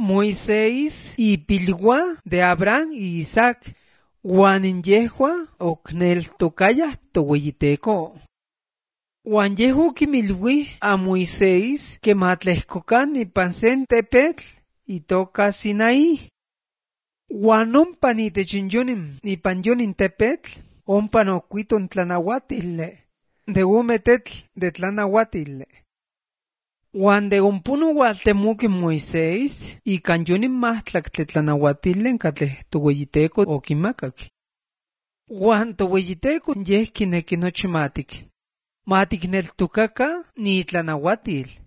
Moisés ipilwa de Abraham y Isaac, Juan yehua okneltokaya toweyiteco. Juan yehu kimilwi a Moisés que matlehkokan ipan sen tepetl itoka Sinaí. Juan ompa nitechinyonim ipan yonin tepetl, ompa nocuiton tlanauatile, de umetetl de tlanauatile. Juan de ompuno waltemuki Moisés ikan yonin mahtlactle tlanauatile katleh toweyiteco okimakak. Juan toweyiteco yeh kineki nochi matikneltokaka ni tlanauatil.